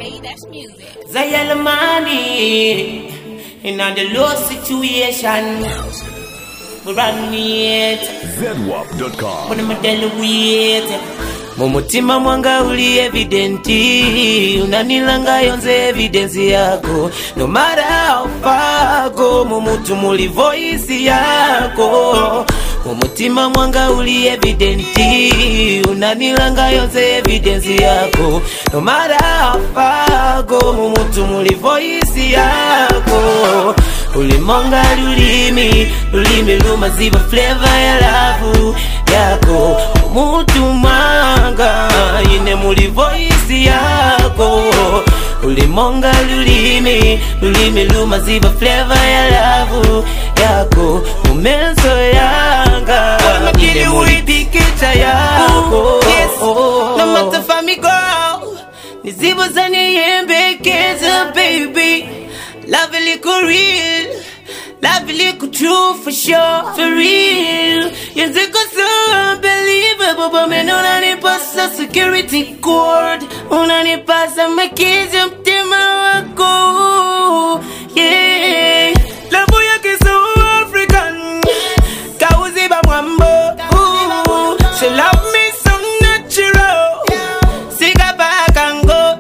Hey, that's music. Zayalamani in a the low situation. We run it. ZWAP.com. When I'm dealing with Mumutima mwanga uli evidenti. Unanilanga yonze evidence yako. No matter how far go, mumutu muli voice yako. Mumutima mwanga uli evidenti. Unanilanga yonze evidence yako. No matter how far go, mumutu muli voice yako. Ulimonga lulimi lumaziba flavor ya lavu yako. Mutu manga ine muli voice yako. Ulimonga lulimi lumaziba flavor ya lavu yako. Umenso yanga ine muli pikicha yako. Yes, no matter for me girl. Nizibo zani yembekeza baby. Love a little real, love a little true for sure, for real. Yes, it goes so unbelievable, but me no nani pass a security cord. Unani pass a my kids up to my wako. Yeah, love yake so African. Kauzi ba mwambo. She love me so natural. Sika back and go.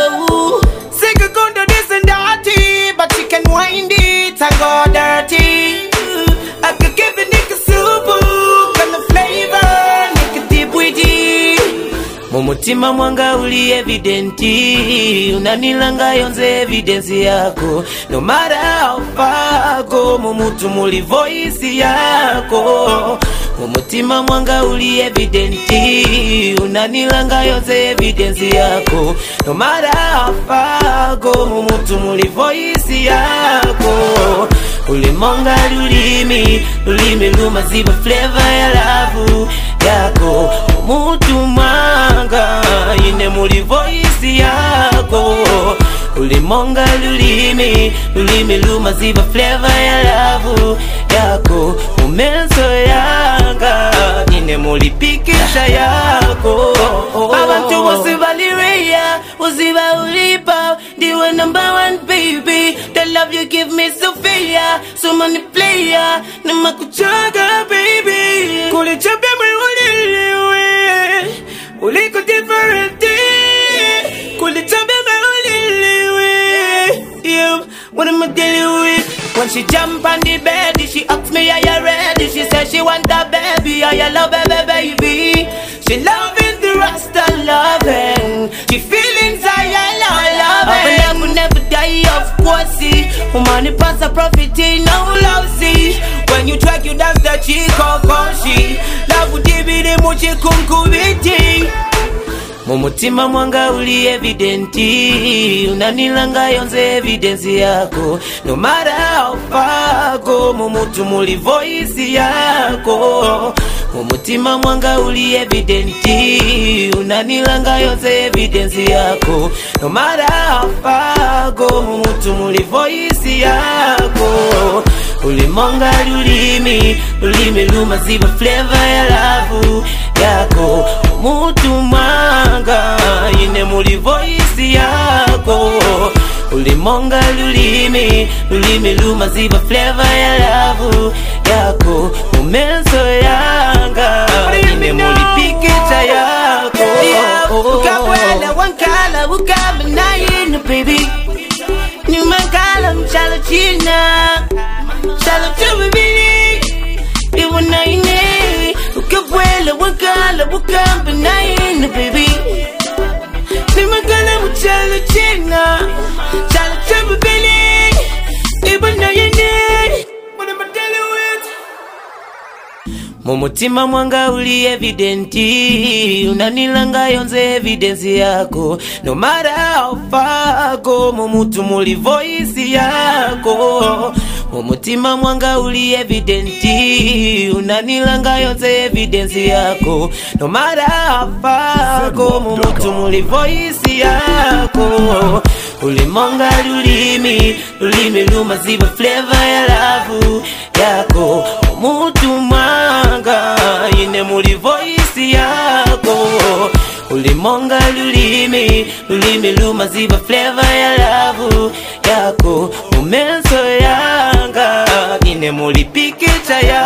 Sika kondo this and that. But she can wind it and go dirty. I could give a nigga soup and the flavor, nigga deep with it. Mumutima mwanga uli evidenti. Unanilanga yonze evidence yako. No matter how far go, mumutu muli voice yako. Mumutima mwanga uli evidenti. Unanilanga yonze evidence yako. No matter how far go, mumutu muli voice yako. Ulimonga lulimi lumaziba flavor ya lavu yako. Mutu manga ine muli voice yako. Ulimonga lulimi lumaziba flavor ya lavu yako. Umenso yanga ine muli pikisha yako. Abantu wasibalireya waziba ulipa. Diwe number one baby. The love you give me so fair. So many player Nama kuchaga baby. Kuli chabe mwe uliliwe. Uliko different. Kuli chabe mwe uliliwe. Yeah, what am I dealing with? When she jump on the bed, she asks me, are you ready? She says she want a baby, are you love baby? She loving the Rasta loving. She feelings are loving. I will never die, of course. See, money pass a profit, no love. See, when you track, you dance the chick of she. Love would give me the muchi kunkubiti. Mumutima mwanga uli evidenti. Unanilanga yonze evidence yako. No matter how far go, mumutu muli voice yako. Mumutima mwanga uli evidenti. Unanilanga yonze evidence yako. No matter how far go, mumutu muli voice yako. Ulimonga lulimi lumaziba flavor ya lavu yako. Mutu manga ine muli voice yako. Ulimonga lulimi lumaziba flavor ya lavu yako. Umenso yanga ine muli pikicha yako. Ukawela wankala ukamana inu baby. Nyumangala mchala china. Shala chubibili. Iwana ine. Ukawela wankala ukamana inu baby. Nyumangala mchala china. Shala chubibili. Iwana ine. What am I dealing with? Mumutima mwanga uli evidenti. Unanilanga yonze evidence yako. No matter how far go, mumutu muli voice yako. Mumutima mwanga uli evidenti. Unanilanga yonze evidence yako. No matter how far go, mumutu muli voice yako. Ulimonga lulimi lumaziba flavor ya lavu yako. Mutu manga ine muli voice yako. ulimonga lulimi lumaziba flavor ya love yako mumenso yanga ine mulipikicha ya